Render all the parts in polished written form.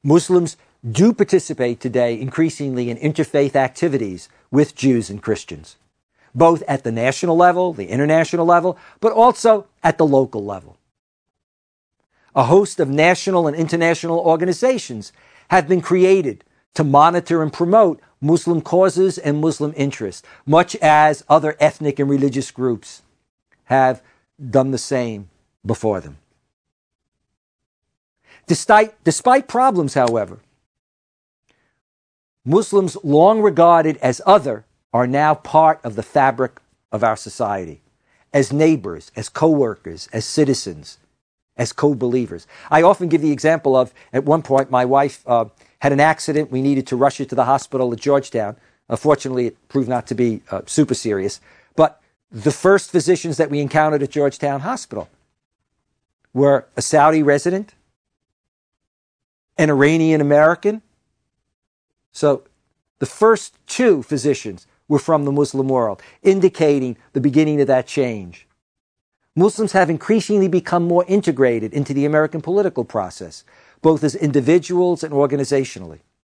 Muslims do participate today increasingly in interfaith activities with Jews and Christians, both at the national level, the international level, but also at the local level. A host of national and international organizations have been created to monitor and promote Muslim causes and Muslim interests, much as other ethnic and religious groups have done the same before them. Despite problems, however, Muslims long regarded as other are now part of the fabric of our society, as neighbors, as co-workers, as citizens, as co-believers. I often give the example of, at one point, my wife had an accident. We needed to rush her to the hospital at Georgetown. Fortunately, it proved not to be super serious. But the first physicians that we encountered at Georgetown Hospital were a Saudi resident, an Iranian American. So the first two physicians were from the Muslim world, indicating the beginning of that change. Muslims have increasingly become more integrated into the American political process, both as individuals and organizationally.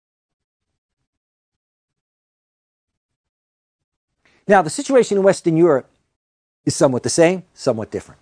Now, the situation in Western Europe is somewhat the same, somewhat different.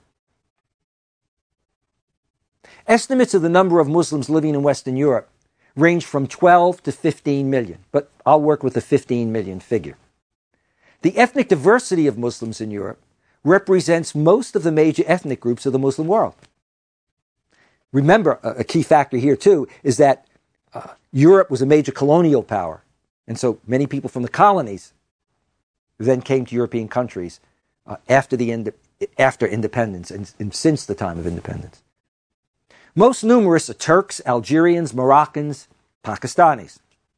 Estimates of the number of Muslims living in Western Europe range from 12 to 15 million, but I'll work with the 15 million figure. The ethnic diversity of Muslims in Europe represents most of the major ethnic groups of the Muslim world. Remember, a key factor here too is that Europe was a major colonial power, and so many people from the colonies then came to European countries after independence and since the time of independence. Most numerous are Turks, Algerians, Moroccans, Pakistanis.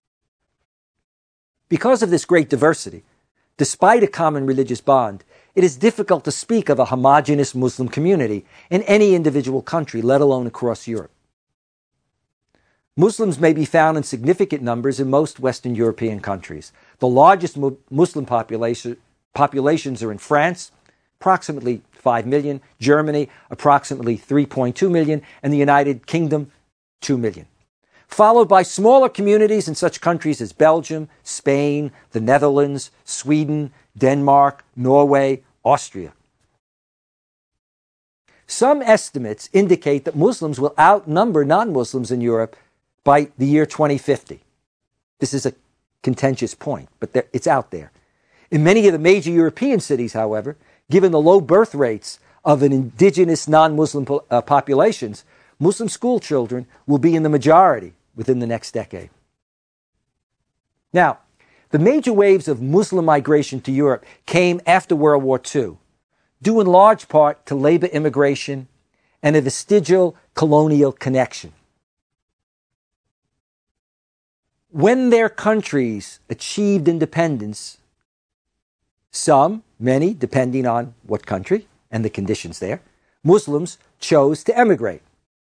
Because of this great diversity, despite a common religious bond, it is difficult to speak of a homogeneous Muslim community in any individual country, let alone across Europe. Muslims may be found in significant numbers in most Western European countries. The largest Muslim populations are in France, approximately 5 million, Germany, approximately 3.2 million, and the United Kingdom, 2 million. Followed by smaller communities in such countries as Belgium, Spain, the Netherlands, Sweden, Denmark, Norway, Austria. Some estimates indicate that Muslims will outnumber non-Muslims in Europe by the year 2050. This is a contentious point, but it's out there. In many of the major European cities, however, given the low birth rates of an indigenous non-Muslim populations, Muslim school children will be in the majority within the next decade. Now, the major waves of Muslim migration to Europe came after World War II, due in large part to labor immigration and a vestigial colonial connection. When their countries achieved independence, many, depending on what country and the conditions there, Muslims chose to emigrate.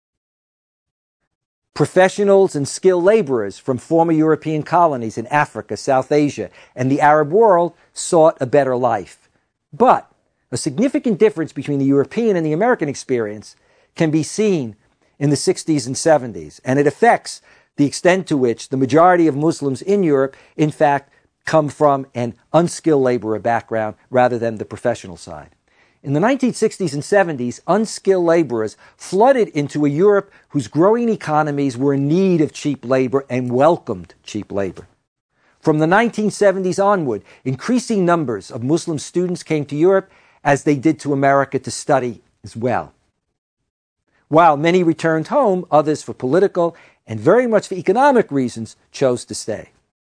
Professionals and skilled laborers from former European colonies in Africa, South Asia, and the Arab world sought a better life. But a significant difference between the European and the American experience can be seen in the 60s and 70s, and it affects the extent to which the majority of Muslims in Europe, in fact, come from an unskilled laborer background rather than the professional side. In the 1960s and 70s, unskilled laborers flooded into a Europe whose growing economies were in need of cheap labor and welcomed cheap labor. From the 1970s onward, increasing numbers of Muslim students came to Europe as they did to America to study as well. While many returned home, others for political and very much for economic reasons chose to stay.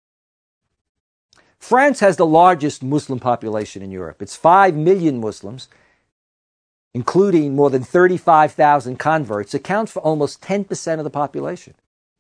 France has the largest Muslim population in Europe. It's 5 million Muslims, including more than 35,000 converts, accounts for almost 10% of the population.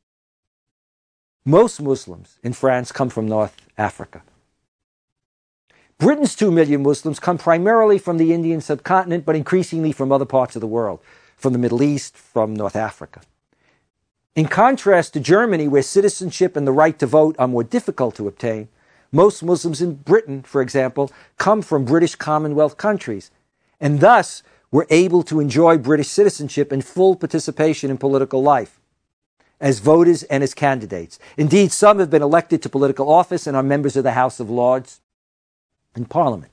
Most Muslims in France come from North Africa. Britain's 2 million Muslims come primarily from the Indian subcontinent, but increasingly from other parts of the world, from the Middle East, from North Africa. In contrast to Germany, where citizenship and the right to vote are more difficult to obtain, most Muslims in Britain, for example, come from British Commonwealth countries, and thus were able to enjoy British citizenship and full participation in political life. as voters and as candidates. Indeed, some have been elected to political office and are members of the House of Lords and Parliament.